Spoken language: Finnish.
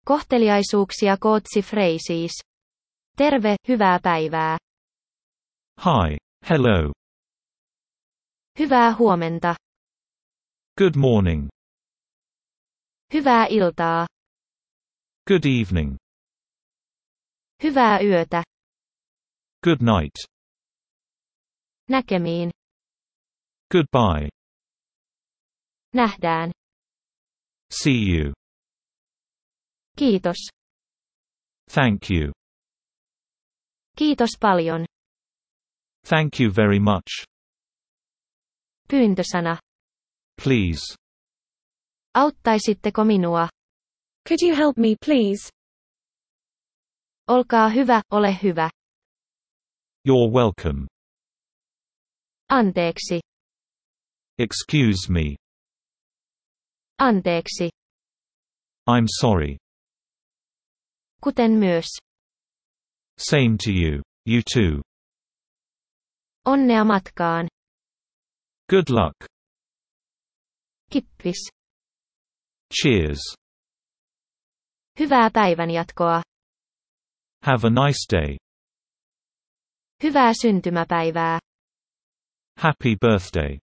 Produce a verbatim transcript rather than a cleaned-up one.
Kohteliaisuuksia kootsi phrases. Terve, hyvää päivää. Hi. Hello. Hyvää huomenta. Good morning. Hyvää iltaa. Good evening. Hyvää yötä. Good night. Näkemiin. Goodbye. Nähdään. See you. Kiitos. Thank you. Kiitos paljon. Thank you very much. Pyyntösana. Please. Auttaisitteko minua? Could you help me, please? Olkaa hyvä, ole hyvä. You're welcome. Anteeksi. Excuse me. Anteeksi. I'm sorry. Kuten myös. Same to you. You too. Onnea matkaan. Good luck. Kippis. Cheers. Hyvää päivänjatkoa. Have a nice day. Hyvää syntymäpäivää. Happy birthday.